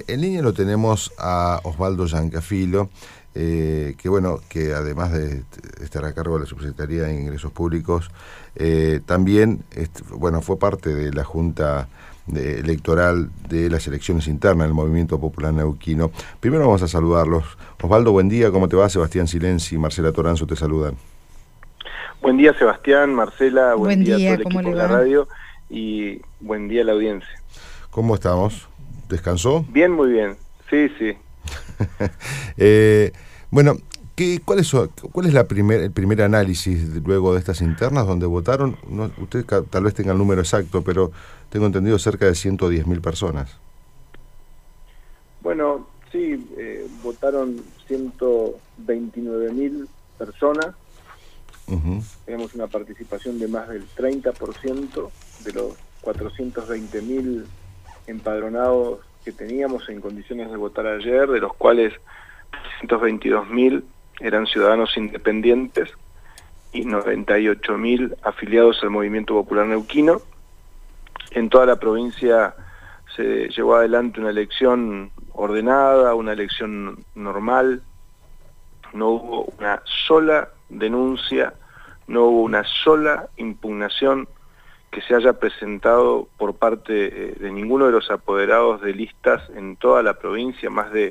En línea lo tenemos a Osvaldo Giancafilo, que además de estar a cargo de la Subsecretaría de Ingresos Públicos, también fue parte de la Junta Electoral de las elecciones internas del Movimiento Popular Neuquino. Primero vamos a saludarlos. Osvaldo, buen día, ¿cómo te va? Sebastián Silenzi y Marcela Toranzo te saludan. Buen día, Sebastián, Marcela, buen día a todo el ¿cómo equipo le de la va? radio y buen día a la audiencia. ¿Cómo estamos? ¿Descansó? Bien, muy bien. Sí, sí. ¿Cuál es el primer análisis luego de estas internas donde votaron? Usted tal vez tenga el número exacto, pero tengo entendido cerca de 110.000 personas. Bueno, sí, votaron 129.000 personas. Tenemos una participación de más del 30% de los 420.000 empadronados que teníamos en condiciones de votar ayer, de los cuales 322.000 eran ciudadanos independientes y 98.000 afiliados al Movimiento Popular Neuquino. En toda la provincia se llevó adelante una elección ordenada, una elección normal. No hubo una sola denuncia, no hubo una sola impugnación que se haya presentado por parte de ninguno de los apoderados de listas en toda la provincia, más de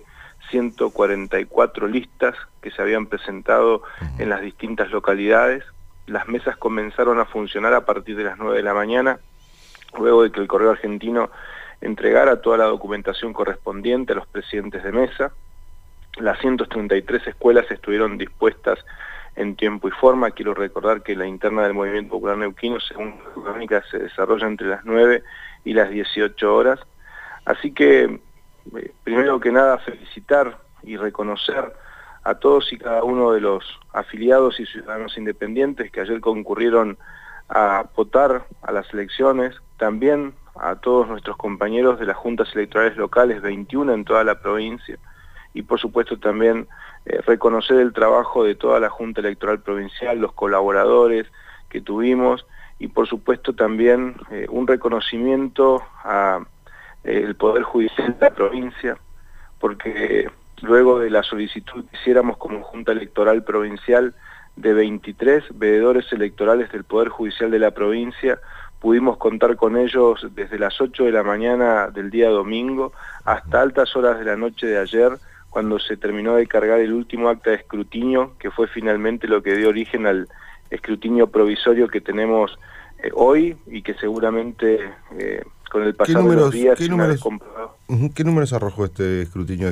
144 listas que se habían presentado en las distintas localidades. Las mesas comenzaron a funcionar a partir de las 9 de la mañana, luego de que el Correo Argentino entregara toda la documentación correspondiente a los presidentes de mesa. Las 133 escuelas estuvieron dispuestas en tiempo y forma. Quiero recordar que la interna del Movimiento Popular Neuquino, según la crónica, se desarrolla entre las 9 y las 18 horas. Así que, primero que nada, felicitar y reconocer a todos y cada uno de los afiliados y ciudadanos independientes que ayer concurrieron a votar a las elecciones, también a todos nuestros compañeros de las juntas electorales locales, 21 en toda la provincia, y por supuesto también reconocer el trabajo de toda la Junta Electoral Provincial, los colaboradores que tuvimos, y por supuesto también un reconocimiento a el Poder Judicial de la provincia, porque luego de la solicitud que hiciéramos como Junta Electoral Provincial de 23 veedores electorales del Poder Judicial de la provincia, pudimos contar con ellos desde las 8 de la mañana del día domingo hasta altas horas de la noche de ayer, cuando se terminó de cargar el último acta de escrutinio, que fue finalmente lo que dio origen al escrutinio provisorio que tenemos hoy y que seguramente con el pasar de los días... ¿Qué números arrojó este escrutinio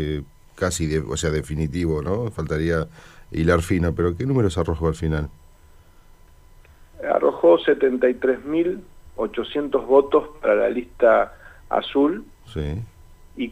definitivo, ¿no? Faltaría hilar fino, pero ¿qué números arrojó al final? Arrojó 73.800 votos para la lista azul. Sí. Y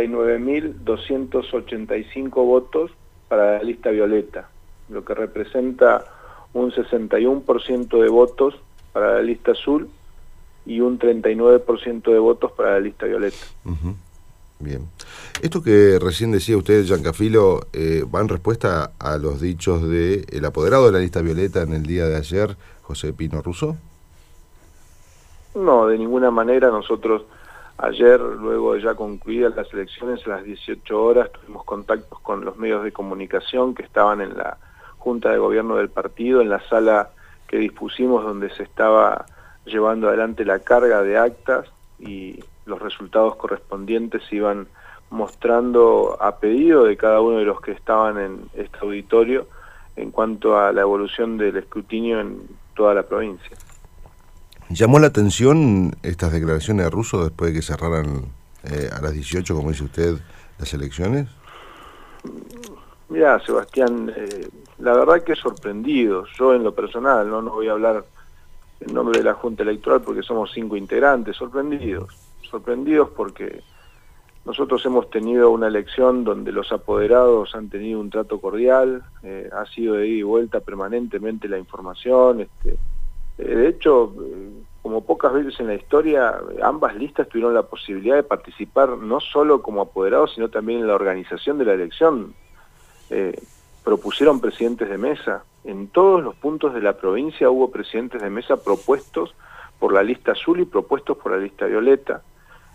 49.285 votos para la lista violeta, lo que representa un 61% de votos para la lista azul y un 39% de votos para la lista violeta. Bien. Esto que recién decía usted, Giancafilo, va en respuesta a los dichos del apoderado de la lista violeta en el día de ayer, José Pino Russo. No, de ninguna manera. Nosotros ayer, luego de ya concluidas las elecciones, a las 18 horas, tuvimos contactos con los medios de comunicación que estaban en la Junta de Gobierno del partido, en la sala que dispusimos donde se estaba llevando adelante la carga de actas, y los resultados correspondientes se iban mostrando a pedido de cada uno de los que estaban en este auditorio en cuanto a la evolución del escrutinio en toda la provincia. ¿Llamó la atención estas declaraciones de Russo después de que cerraran a las 18, como dice usted, las elecciones? Mirá, Sebastián, la verdad que sorprendidos. Yo en lo personal, no voy a hablar en nombre de la Junta Electoral porque somos 5 integrantes, sorprendidos porque nosotros hemos tenido una elección donde los apoderados han tenido un trato cordial, ha sido de ida y vuelta permanentemente la información, de hecho, como pocas veces en la historia, ambas listas tuvieron la posibilidad de participar no solo como apoderados, sino también en la organización de la elección. Propusieron presidentes de mesa. En todos los puntos de la provincia hubo presidentes de mesa propuestos por la lista azul y propuestos por la lista violeta.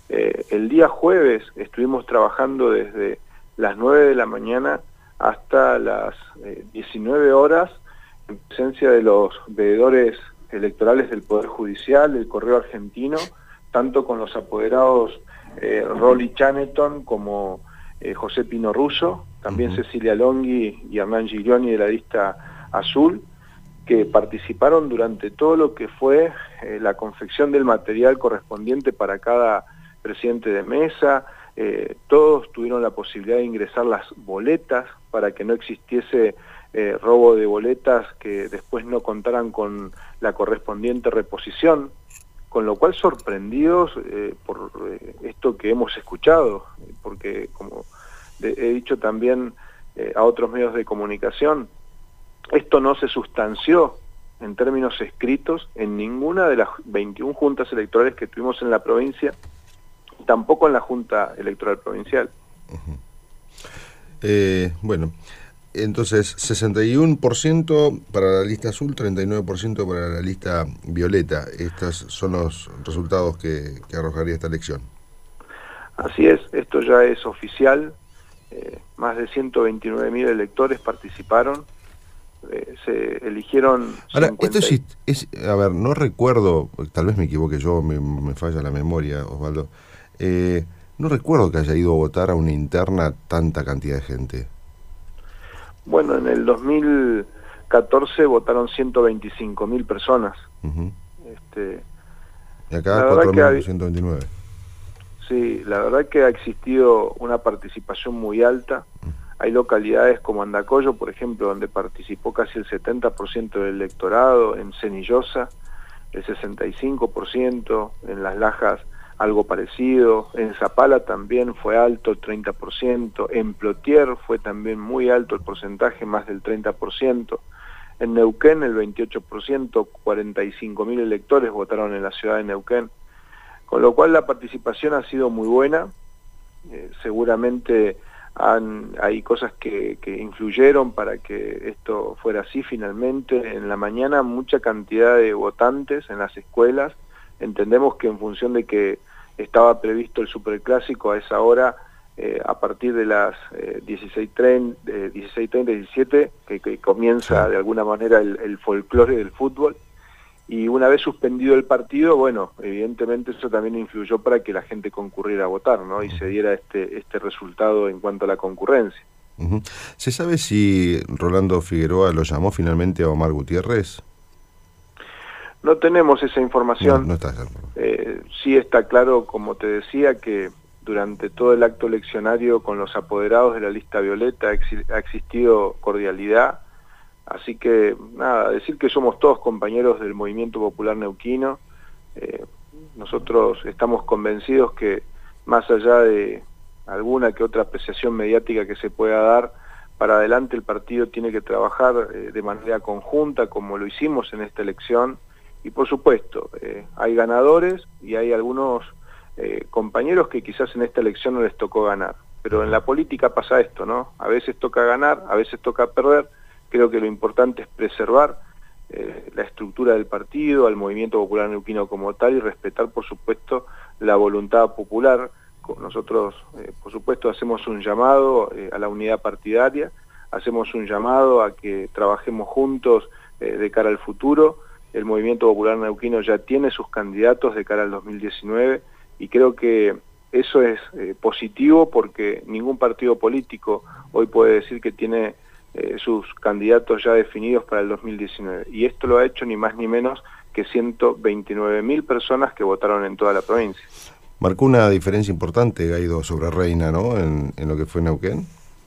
El día jueves estuvimos trabajando desde las 9 de la mañana hasta las 19 horas en presencia de los veedores electorales del Poder Judicial, del Correo Argentino, tanto con los apoderados Rolly Chaneton como José Pino Russo, también Cecilia Longhi y Hernán Giglioni de la lista Azul, que participaron durante todo lo que fue la confección del material correspondiente para cada presidente de mesa. Todos tuvieron la posibilidad de ingresar las boletas para que no existiese robo de boletas que después no contaran con la correspondiente reposición, con lo cual sorprendidos por esto que hemos escuchado, porque como he dicho también a otros medios de comunicación, esto no se sustanció en términos escritos en ninguna de las 21 juntas electorales que tuvimos en la provincia, tampoco en la Junta Electoral Provincial. Bueno, entonces 61% para la lista azul, 39% para la lista violeta. Estos son los resultados que arrojaría esta elección. Así es, esto ya es oficial. Más de 129.000 electores participaron. Se eligieron... Ahora, 50... esto es, a ver, no recuerdo, tal vez me equivoque yo, me falla la memoria, Osvaldo, no recuerdo que haya ido a votar a una interna tanta cantidad de gente. Bueno, en el 2014 votaron 125.000 personas. Y acá 4.129. Sí, la verdad que ha existido una participación muy alta. Hay localidades como Andacollo, por ejemplo, donde participó casi el 70% del electorado, en Cenillosa el 65%, en Las Lajas algo parecido, en Zapala también fue alto el 30%, en Plotier fue también muy alto el porcentaje, más del 30%, en Neuquén el 28%, 45.000 electores votaron en la ciudad de Neuquén, con lo cual la participación ha sido muy buena. Seguramente hay cosas que influyeron para que esto fuera así finalmente. En la mañana mucha cantidad de votantes en las escuelas. Entendemos que en función de que estaba previsto el superclásico a esa hora, a partir de las 16:30, 17, que comienza de alguna manera el folclore del fútbol, y una vez suspendido el partido, bueno, evidentemente eso también influyó para que la gente concurriera a votar, ¿no? Y se diera este resultado en cuanto a la concurrencia. ¿Se sabe si Rolando Figueroa lo llamó finalmente a Omar Gutiérrez? No tenemos esa información. No está sí está claro, como te decía, que durante todo el acto eleccionario con los apoderados de la lista violeta ha existido cordialidad. Así que, nada, decir que somos todos compañeros del Movimiento Popular Neuquino. Nosotros estamos convencidos que, más allá de alguna que otra apreciación mediática que se pueda dar, para adelante el partido tiene que trabajar de manera conjunta, como lo hicimos en esta elección. Y por supuesto, hay ganadores y hay algunos compañeros que quizás en esta elección no les tocó ganar. Pero en la política pasa esto, ¿no? A veces toca ganar, a veces toca perder. Creo que lo importante es preservar la estructura del partido, al Movimiento Popular Neuquino como tal, y respetar, por supuesto, la voluntad popular. Nosotros, por supuesto, hacemos un llamado a la unidad partidaria, hacemos un llamado a que trabajemos juntos de cara al futuro. El Movimiento Popular Neuquino ya tiene sus candidatos de cara al 2019, y creo que eso es positivo, porque ningún partido político hoy puede decir que tiene sus candidatos ya definidos para el 2019, y esto lo ha hecho ni más ni menos que 129.000 personas que votaron en toda la provincia. Marcó una diferencia importante Guaidó sobre Reina, ¿no?, en lo que fue Neuquén.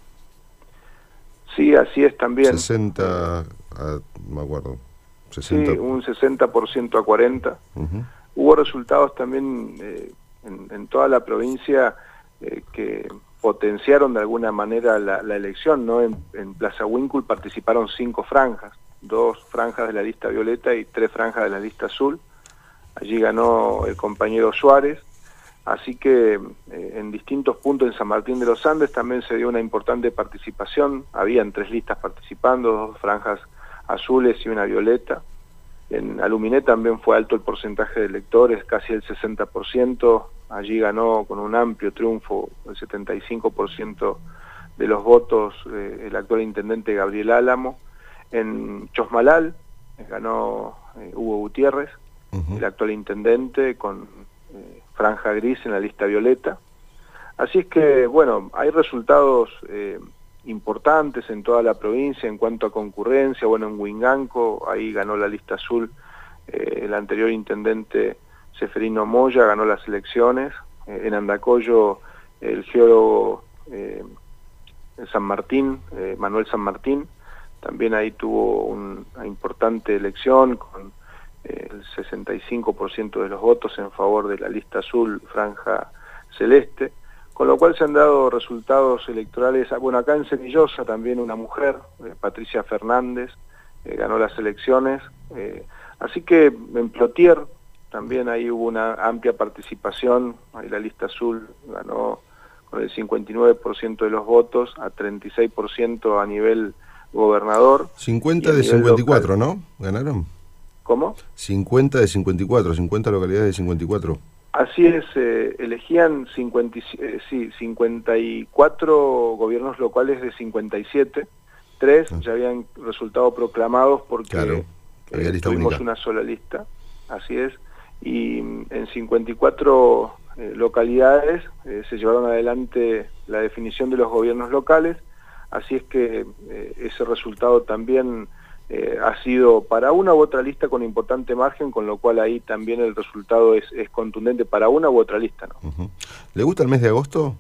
Sí, así es también. 60, me acuerdo. 60. Sí, un 60% a 40. Hubo resultados también en toda la provincia que potenciaron de alguna manera la elección, ¿no? En Plaza Huíncul participaron 5 franjas, 2 franjas de la lista violeta y 3 franjas de la lista azul. Allí ganó el compañero Suárez, así que en distintos puntos en San Martín de los Andes también se dio una importante participación. Habían 3 listas participando, 2 franjas azules y una violeta. En Aluminé también fue alto el porcentaje de electores, casi el 60%, allí ganó con un amplio triunfo, el 75% de los votos, el actual intendente Gabriel Álamo. En Chosmalal ganó Hugo Gutiérrez, el actual intendente, con franja gris en la lista violeta. Así es que, bueno, hay resultados importantes en toda la provincia en cuanto a concurrencia. Bueno, en Huinganco, ahí ganó la lista azul, el anterior intendente Seferino Moya ganó las elecciones. En Andacollo, el geólogo San Martín, Manuel San Martín, también ahí tuvo una importante elección con el 65% de los votos en favor de la lista azul, franja celeste, con lo cual se han dado resultados electorales. Bueno, acá en Cenillosa también una mujer, Patricia Fernández, ganó las elecciones, así que en Plotier también ahí hubo una amplia participación, ahí la lista azul ganó con el 59% de los votos, a 36% a nivel gobernador. 50 de 54, local, ¿no? ¿Ganaron? ¿Cómo? 50 de 54, 50 localidades de 54. Así es, elegían 54 gobiernos locales de 57, 3 ya habían resultado proclamados porque claro, tuvimos una sola lista, así es, y en 54 localidades se llevaron adelante la definición de los gobiernos locales, así es que ese resultado también ha sido para una u otra lista con importante margen, con lo cual ahí también el resultado es contundente para una u otra lista, ¿no? ¿Le gusta el mes de agosto?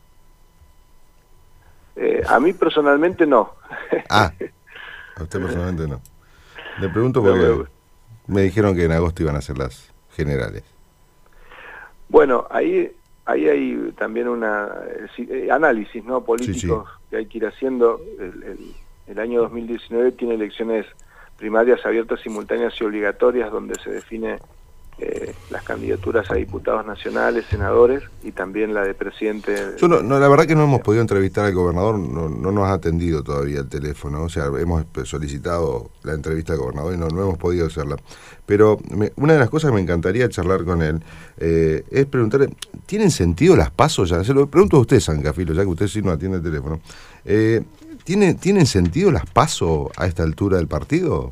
A mí personalmente no. Ah, a usted personalmente no. Le pregunto porque me dijeron que en agosto iban a ser las generales. Bueno, ahí hay también análisis, ¿no? Políticos, sí, sí, que hay que ir haciendo. El año 2019 tiene elecciones primarias abiertas, simultáneas y obligatorias, donde se define las candidaturas a diputados nacionales, senadores y también la de presidente. Yo la verdad que no hemos podido entrevistar al gobernador, no nos ha atendido todavía el teléfono, o sea, hemos solicitado la entrevista al gobernador y no hemos podido hacerla. Pero una de las cosas que me encantaría charlar con él es preguntarle, ¿tienen sentido las pasos ya? Se lo pregunto a usted, Sangafilo, ya que usted sí no atiende el teléfono. ¿Tienen sentido las pasos a esta altura del partido?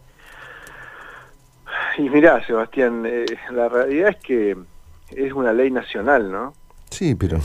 Y mirá, Sebastián, la realidad es que es una ley nacional, ¿no? Sí, pero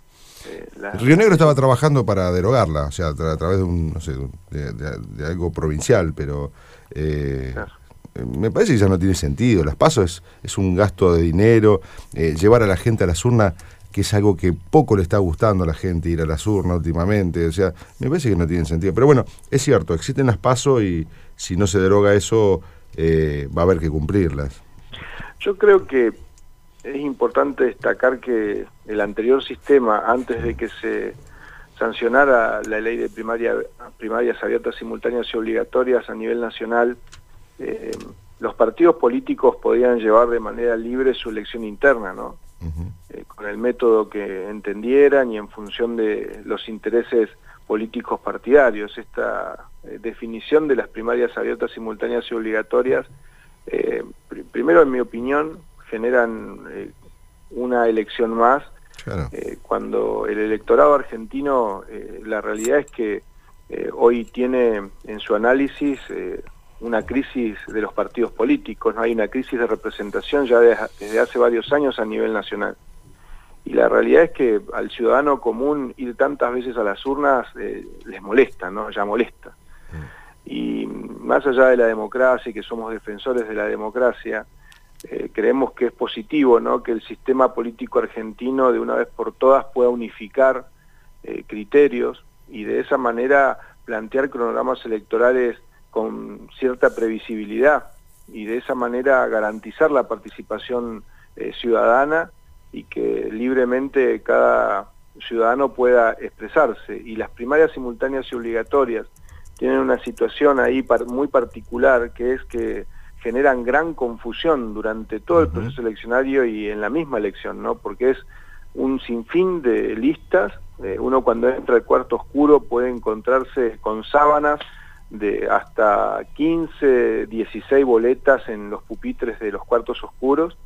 Río Negro estaba trabajando para derogarla, o sea, a través de un, no sé, de algo provincial, pero claro, me parece que ya no tiene sentido. Las pasos es un gasto de dinero, llevar a la gente a las urnas, que es algo que poco le está gustando a la gente, ir a las urnas últimamente, o sea, me parece que no tiene sentido. Pero bueno, es cierto, existen las pasos y si no se deroga eso, va a haber que cumplirlas. Yo creo que es importante destacar que el anterior sistema, antes de que se sancionara la ley de primarias abiertas, simultáneas y obligatorias a nivel nacional, los partidos políticos podían llevar de manera libre su elección interna, ¿no? Con el método que entendieran y en función de los intereses políticos partidarios. Esta definición de las primarias abiertas, simultáneas y obligatorias, primero, en mi opinión, generan una elección más. Claro. Cuando el electorado argentino, la realidad es que hoy tiene en su análisis una crisis de los partidos políticos, no hay una crisis de representación ya desde hace varios años a nivel nacional. Y la realidad es que al ciudadano común ir tantas veces a las urnas les molesta, ¿no? Ya molesta. Y más allá de la democracia y que somos defensores de la democracia, creemos que es positivo, ¿no?, que el sistema político argentino de una vez por todas pueda unificar criterios y de esa manera plantear cronogramas electorales con cierta previsibilidad y de esa manera garantizar la participación ciudadana y que libremente cada ciudadano pueda expresarse. Y las primarias simultáneas y obligatorias tienen una situación ahí muy particular, que es que generan gran confusión durante todo el proceso eleccionario y en la misma elección, ¿no? Porque es un sinfín de listas. Uno cuando entra al cuarto oscuro puede encontrarse con sábanas de hasta 15, 16 boletas en los pupitres de los cuartos oscuros,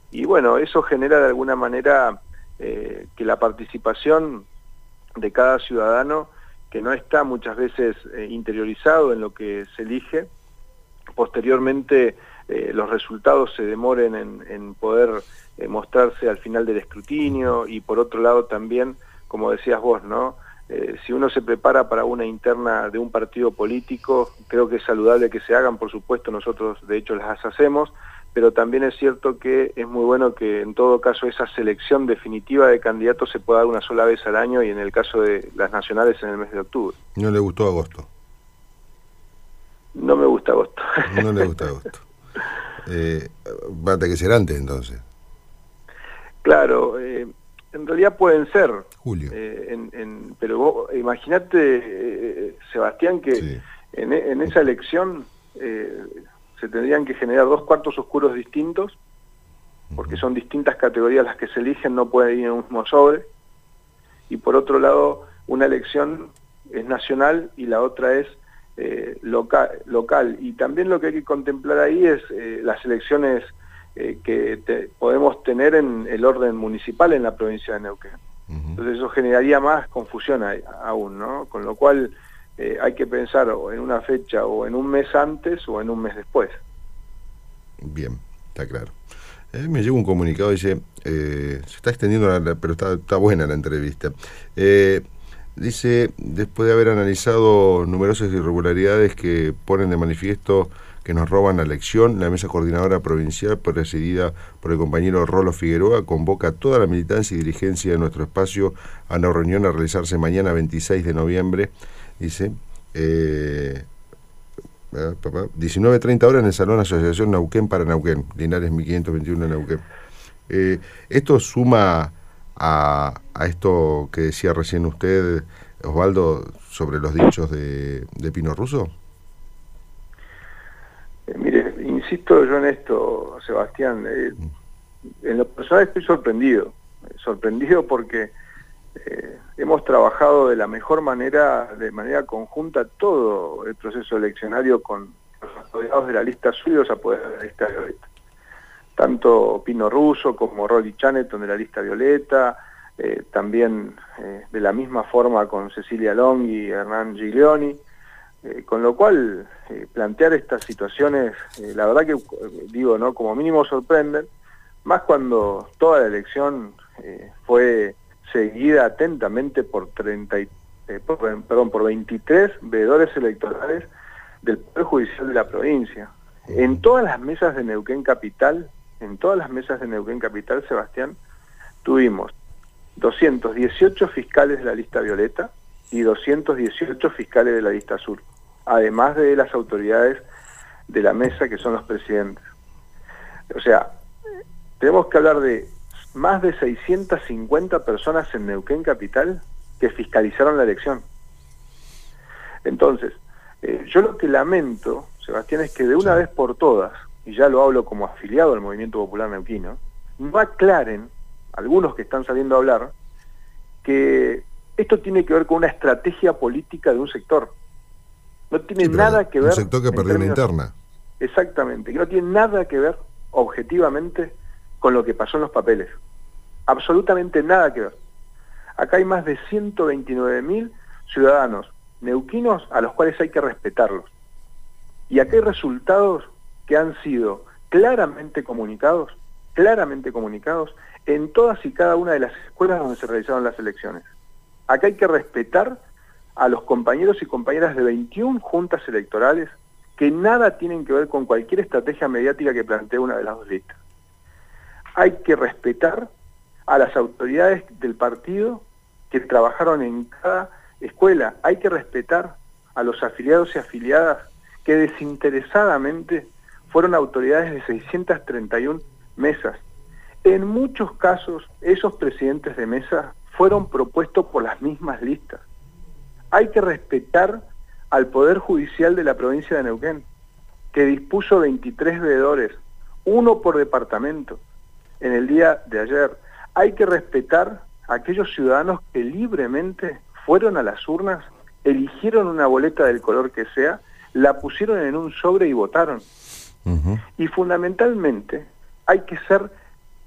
Y bueno, eso genera de alguna manera que la participación de cada ciudadano, que no está muchas veces interiorizado en lo que se elige, posteriormente los resultados se demoren en poder mostrarse al final del escrutinio, y por otro lado también, como decías vos, ¿no? Si uno se prepara para una interna de un partido político, creo que es saludable que se hagan, por supuesto, nosotros de hecho las hacemos, pero también es cierto que es muy bueno que en todo caso esa selección definitiva de candidatos se pueda dar una sola vez al año, y en el caso de las nacionales en el mes de octubre. ¿No le gustó agosto? No me gusta agosto. No le gusta agosto. Va a tener que ser antes entonces. Claro, en realidad pueden ser. Julio. Pero vos imagínate, Sebastián, que sí, en esa elección se tendrían que generar 2 cuartos oscuros distintos, porque son distintas categorías las que se eligen, no pueden ir en un mismo sobre, y por otro lado una elección es nacional y la otra es local, y también lo que hay que contemplar ahí es las elecciones que podemos tener en el orden municipal en la provincia de Neuquén. Entonces eso generaría más confusión aún, ¿no? Con lo cual hay que pensar o en una fecha o en un mes antes o en un mes después. Bien, está claro. Me llega un comunicado, dice, se está extendiendo, pero está buena la entrevista. Dice, después de haber analizado numerosas irregularidades que ponen de manifiesto que nos roban la elección, la mesa coordinadora provincial, presidida por el compañero Rolo Figueroa, convoca a toda la militancia y dirigencia de nuestro espacio a una reunión a realizarse mañana 26 de noviembre, dice, 19:30 horas en el Salón Asociación Neuquén para Neuquén, Linares 1521 en Neuquén. Esto suma a esto que decía recién usted, Osvaldo, sobre los dichos de Pino Russo. Mire, insisto yo en esto, Sebastián, en lo personal estoy sorprendido porque hemos trabajado de la mejor manera, de manera conjunta, todo el proceso eleccionario con los apoderados de la lista azul y los apoderados de la lista violeta. Tanto Pino Russo como Rolly Chaneton de la lista violeta, también de la misma forma con Cecilia Long y Hernán Giglioni, con lo cual plantear estas situaciones, la verdad que digo, ¿no? Como mínimo sorprenden, más cuando toda la elección fue seguida atentamente por 23 veedores electorales del Poder Judicial de la provincia. En todas las mesas de Neuquén Capital, Sebastián, tuvimos 218 fiscales de la lista violeta y 218 fiscales de la lista azul, además de las autoridades de la mesa, que son los presidentes. O sea, tenemos que hablar de más de 650 personas en Neuquén Capital que fiscalizaron la elección. Entonces, yo lo que lamento, Sebastián, es que de una vez por todas, y ya lo hablo como afiliado al Movimiento Popular Neuquino, no aclaren, algunos que están saliendo a hablar, que esto tiene que ver con una estrategia política de un sector. No tiene nada que ver... Un sector que perdió una interna. Exactamente, que no tiene nada que ver objetivamente con lo que pasó en los papeles. Absolutamente nada que ver. Acá hay más de 129.000 ciudadanos neuquinos a los cuales hay que respetarlos. Y acá hay resultados que han sido claramente comunicados en todas y cada una de las escuelas donde se realizaron las elecciones. Acá hay que respetar a los compañeros y compañeras de 21 juntas electorales que nada tienen que ver con cualquier estrategia mediática que plantee una de las dos listas. Hay que respetar a las autoridades del partido que trabajaron en cada escuela. Hay que respetar a los afiliados y afiliadas que desinteresadamente fueron autoridades de 631 mesas. En muchos casos, esos presidentes de mesa fueron propuestos por las mismas listas. Hay que respetar al Poder Judicial de la provincia de Neuquén, que dispuso 23 veedores, 1 por departamento, en el día de ayer. Hay que respetar a aquellos ciudadanos que libremente fueron a las urnas, eligieron una boleta del color que sea, la pusieron en un sobre y votaron. Y fundamentalmente hay que ser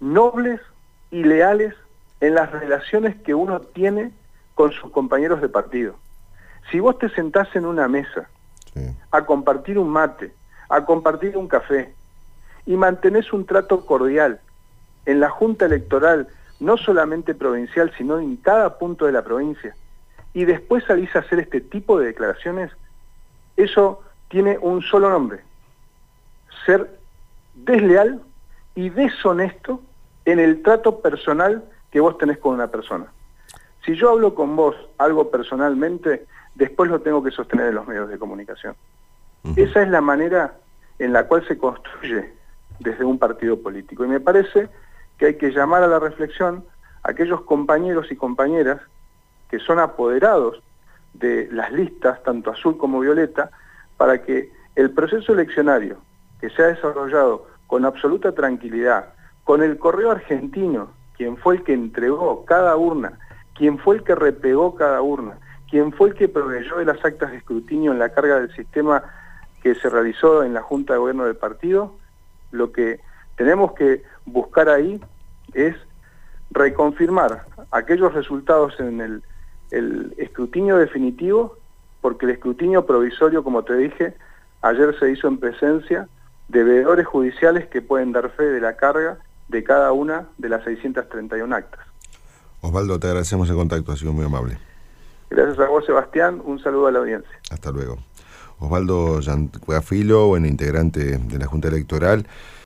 nobles y leales en las relaciones que uno tiene con sus compañeros de partido. Si vos te sentás en una mesa a compartir un mate, a compartir un café, y mantenés un trato cordial en la Junta Electoral, no solamente provincial, sino en cada punto de la provincia, y después salís a hacer este tipo de declaraciones, eso tiene un solo nombre: ser desleal y deshonesto en el trato personal que vos tenés con una persona. Si yo hablo con vos algo personalmente, después lo tengo que sostener en los medios de comunicación. Esa es la manera en la cual se construye desde un partido político. Y me parece que hay que llamar a la reflexión a aquellos compañeros y compañeras que son apoderados de las listas, tanto azul como violeta, para que el proceso eleccionario que se ha desarrollado con absoluta tranquilidad, con el correo argentino, quien fue el que entregó cada urna, quien fue el que repegó cada urna, quien fue el que proveyó de las actas de escrutinio en la carga del sistema que se realizó en la Junta de Gobierno del partido, lo que tenemos que buscar ahí es reconfirmar aquellos resultados en el escrutinio definitivo, porque el escrutinio provisorio, como te dije, ayer se hizo en presencia de veedores judiciales que pueden dar fe de la carga de cada una de las 631 actas. Osvaldo, te agradecemos el contacto, ha sido muy amable. Gracias a vos, Sebastián, un saludo a la audiencia. Hasta luego. Osvaldo Gianfilo, integrante de la Junta Electoral.